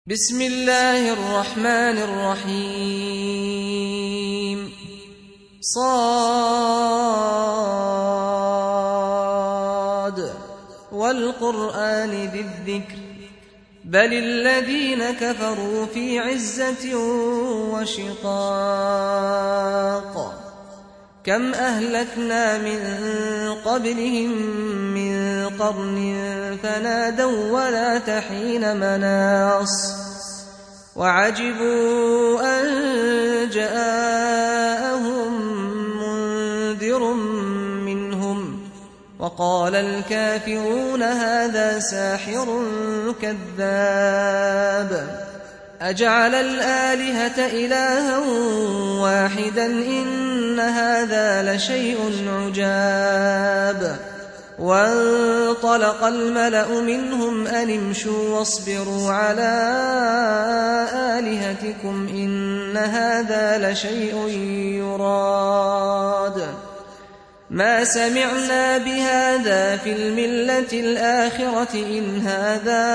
بسم الله الرحمن الرحيم صاد والقرآن ذي الذكر بل الذين كفروا في عزة وشقاق كم أهلكنا من قبلهم من قرن فنادوا ولا تحين مناص وعجبوا أن جاءهم منذر منهم وقال الكافرون هذا ساحر كذاب أجعل الآلهة إلها واحدا إن هذا لشيء عجاب وانطلق الملأ منهم أن امشوا واصبروا على آلهتكم إن هذا لشيء يراد ما سمعنا بهذا في الملة الآخرة إن هذا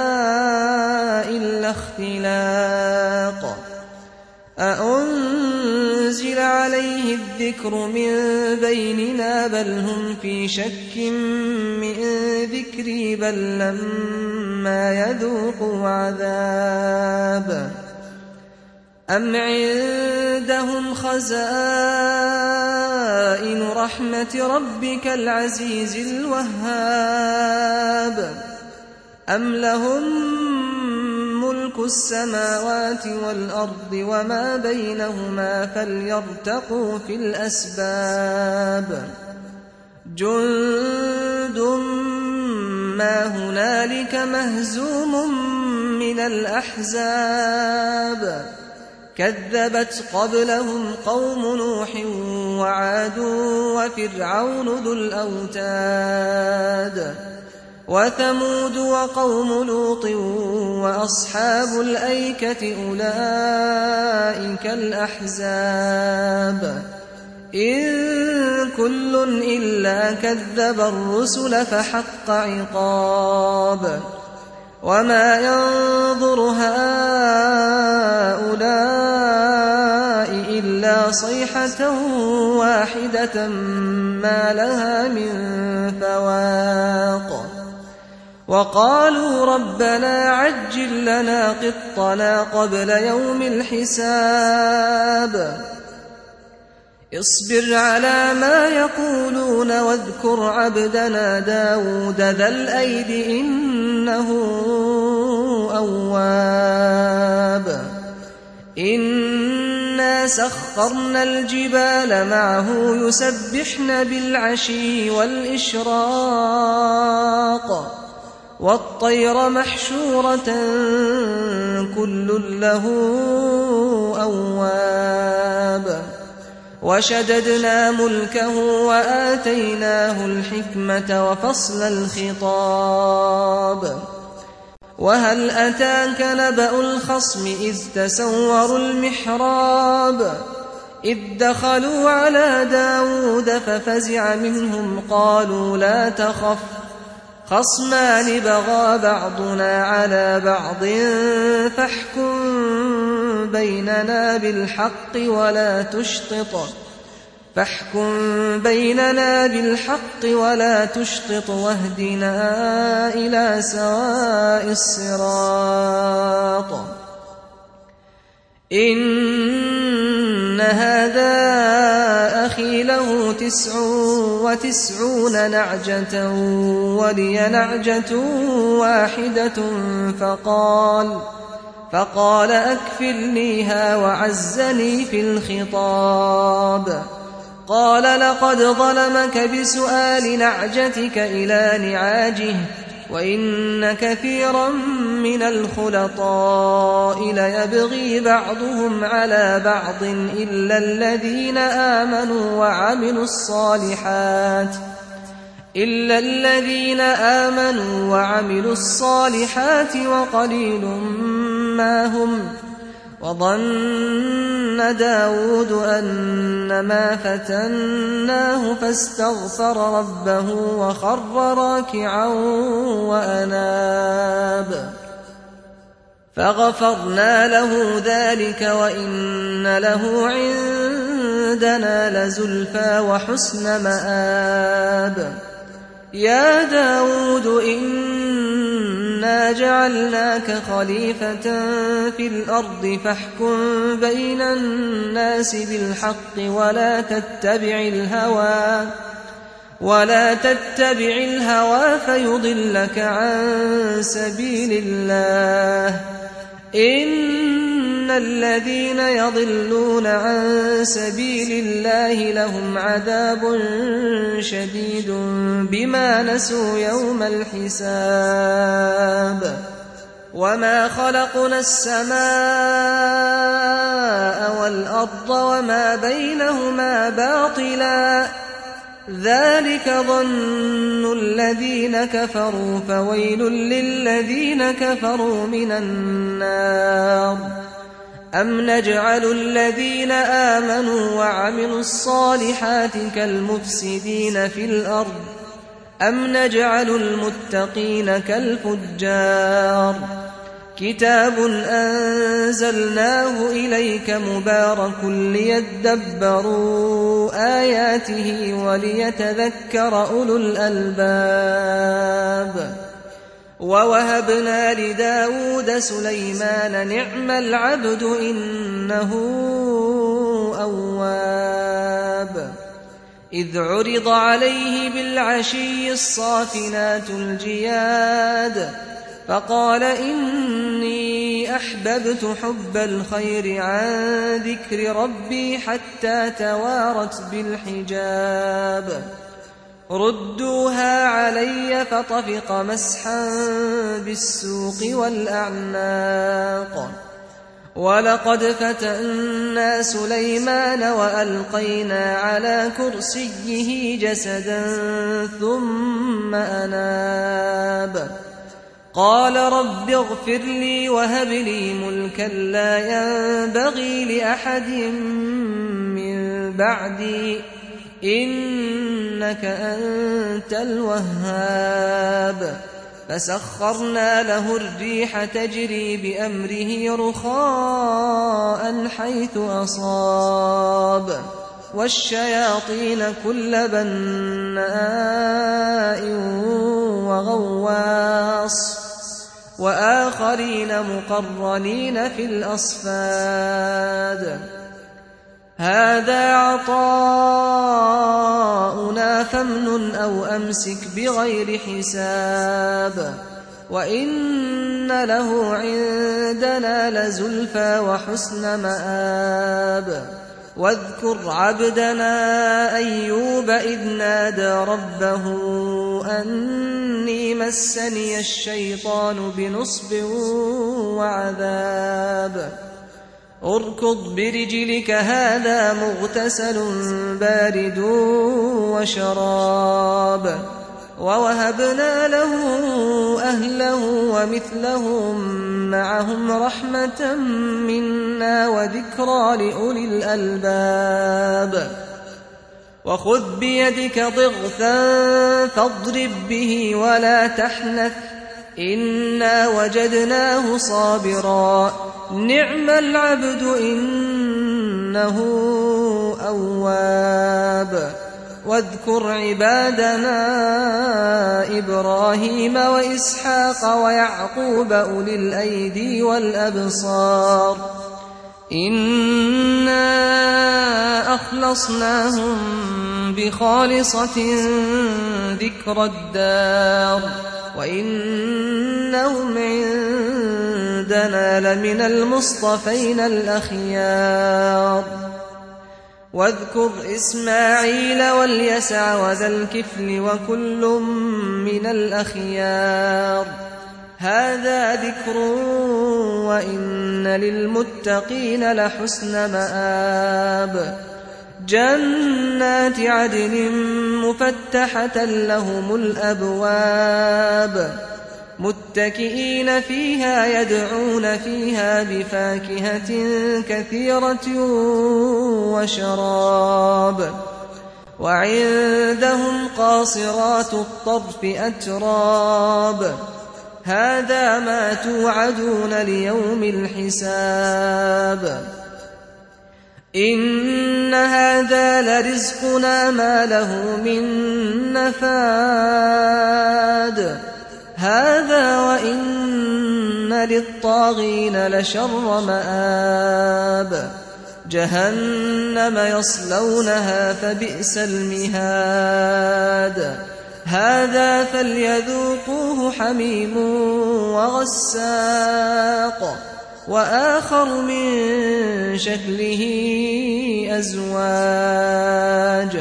إلا اختلاق أأنزل عليه الذكر من بيننا بل هم في شك من ذكري بل لما يذوقوا عذاب أم عندهم خزائن رحمة ربك العزيز الوهاب أم لهم ملك السماوات والأرض وما بينهما فليرتقوا في الأسباب جند ما هنالك مهزوم من الأحزاب كذبت قبلهم قوم نوح وعاد وفرعون ذو الأوتاد وثمود وقوم لوط وأصحاب الأيكة أولئك الأحزاب إن كل إلا كذب الرسل فحق عقاب وما ينظر هؤلاء إلا صيحة واحدة ما لها من فواق وقالوا ربنا عجل لنا قطنا قبل يوم الحساب اصبر على ما يقولون واذكر عبدنا داود ذا الأيد إنه أواب إنا سخرنا الجبال معه يسبحن بالعشي والإشراق والطير محشورة كل له أواب وشددنا ملكه وآتيناه الحكمة وفصل الخطاب وهل أتاك نبأ الخصم إذ تسوروا المحراب إذ دخلوا على داود ففزع منهم قالوا لا تخف خصمان بغى بعضنا على بعض فاحكم بيننا بالحق ولا تشطط واهدنا إلى سواء الصراط إن هذا أخي له 99 نعجة ولي نعجة واحدة فقال أكفلنيها وعزني في الخطاب قال لقد ظلمك بسؤال نعجتك إلى نعاجه وإن كثيرا من الخلطاء ليبغي بعضهم على بعض إلا الذين آمنوا وعملوا الصالحات وقليل ما هم وظن داود أنما فتناه فاستغفر ربه وخر راكعا وأناب فغفرنا له ذلك وإن له عندنا لزلفى وحسن مآب. يا داود إنا جعلناك خليفة في الأرض فاحكم بين الناس بالحق ولا تتبع الهوى فيضلك عن سبيل الله. إن الذين يضلون عن سبيل الله لهم عذاب شديد بما نسوا يوم الحساب. وما خلقنا السماء والأرض وما بينهما باطلا ذلك ظن الذين كفروا فويل للذين كفروا من النار. أم نجعل الذين آمنوا وعملوا الصالحات كالمفسدين في الأرض أم نجعل المتقين كالفجار. كتاب أنزلناه إليك مبارك ليدبروا آياته وليتذكر أولو الألباب. ووهبنا لداود سليمان نعم العبد إنه أواب. إذ عرض عليه بالعشي الصافنات الجياد فقال إني أحببت حب الخير عن ذكر ربي حتى توارت بالحجاب. ردوها علي فطفق مسحا بالسوق والأعناق. ولقد فتنا سليمان وألقينا على كرسيه جسدا ثم أناب. قال رب اغفر لي وهب لي ملكا لا ينبغي لأحد من بعدي إنك أنت الوهاب. فسخرنا له الريح تجري بأمره رخاء حيث أصاب والشياطين كل بناء وغواص وآخرين مقرنين في الأصفاد. هذا عطاؤنا فامنن أو أمسك بغير حساب. وإن له عندنا لزلفى وحسن مآب. واذكر عبدنا أيوب إذ نادى ربه أني مسني الشيطان بنصب وعذاب. اركض برجلك هذا مغتسل بارد وشراب. ووهبنا له أهله ومثلهم معهم رحمة منا وذكرى لأولي الألباب. وخذ بيدك ضغثا فاضرب به ولا تحنث إنا وجدناه صابرا نعم العبد إنه أواب. واذكر عبادنا إبراهيم وإسحاق ويعقوب أولي الأيدي والأبصار إنا أخلصناهم بخالصة ذكر الدار وإنهم عندنا لمن المصطفين الأخيار. واذكر إسماعيل واليسع وذا الكفل وكل من الأخيار هذا ذكر وإن للمتقين لحسن مآب. جنات عدن مفتحة لهم الأبواب متكئين فيها يدعون فيها بفاكهة كثيرة وشراب. وعندهم قاصرات الطرف أتراب هذا ما توعدون ليوم الحساب إن هذا لرزقنا ما له من نفاد هذا وإن للطاغين لشر مآب جهنم يصلونها فبئس المهاد هذا فليذوقوه حميم وغساق وآخر من شكله أزواج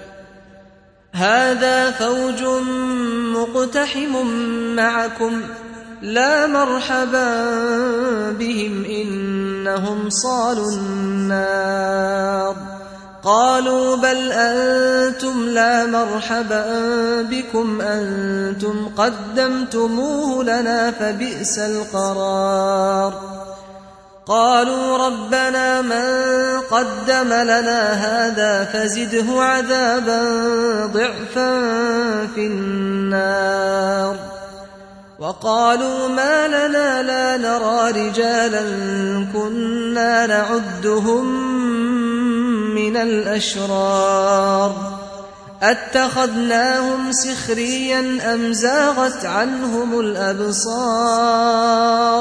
هذا فوج مقتحم معكم لا مرحبا بهم إنهم صالوا النار قالوا بل أنتم لا مرحبا بكم أنتم قدمتموه لنا فبئس القرار قالوا ربنا من قدم لنا هذا فزده عذابا ضعفا في النار وقالوا ما لنا لا نرى رجالا كنا نعدهم من الأشرار أتخذناهم سخريا أم زاغت عنهم الأبصار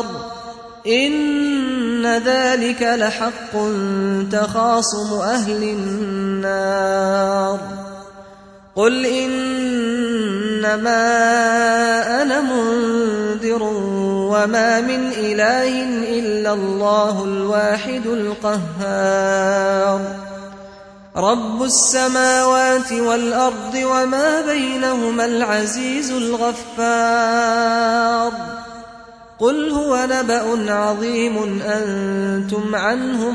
إن ذلك لحق تخاصم أهل النار قل إنما أنا منذر وما من إله إلا الله الواحد القهار رب السماوات والأرض وما بينهما العزيز الغفار قل هو نبأ عظيم أنتم عنه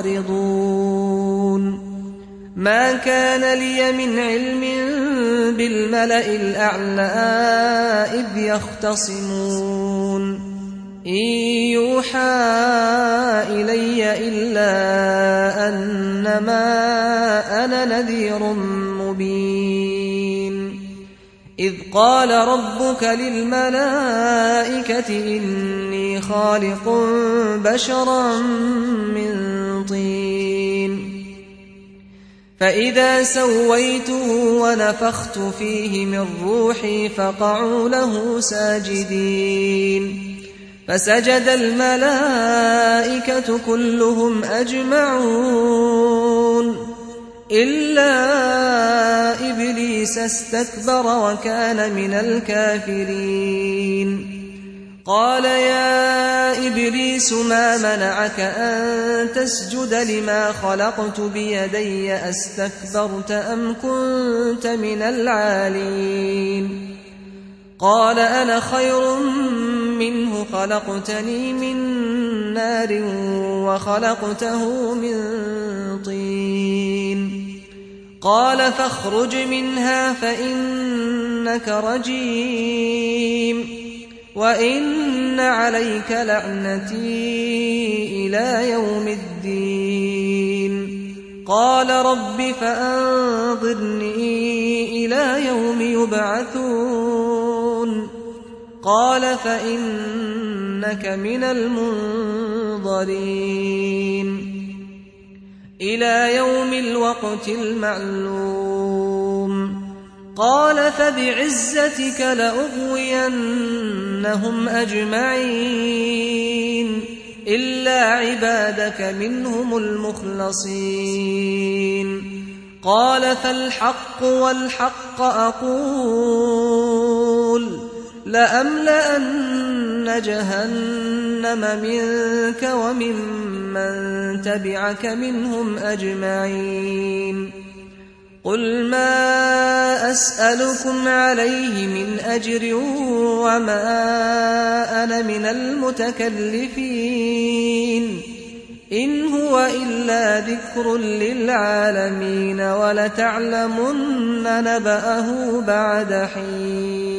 معرضون ما كان لي من علم بالملأ الأعلى إذ يختصمون إن يوحى إلي إلا أنما أنا نذير مبين إذ قال ربك للملائكة إني خالق بشرا من طين فإذا سويته ونفخت فيه من روحي فقعوا له ساجدين فسجد الملائكة كلهم أجمعون إلا إبليس استكبر وكان من الكافرين قال يا إبليس ما منعك أن تسجد لما خلقت بيدي أستكبرت أم كنت من العالين قال أنا خير منه خلقتني من نار وخلقته من طين قال فاخرج منها فإنك رجيم وإن عليك لعنتي إلى يوم الدين قال رب فأنظرني إلى يوم يبعثون قال فإنك من المنظرين إلى يوم الوقت المعلوم قال فبعزتك لأغوينهم أجمعين إلا عبادك منهم المخلصين قال فالحق والحق أقول لأملأن جهنم منك وممن تبعك منهم أجمعين قل ما أسألكم عليه من أجر وما أنا من المتكلفين إن هو إلا ذكر للعالمين ولتعلمن نبأه بعد حين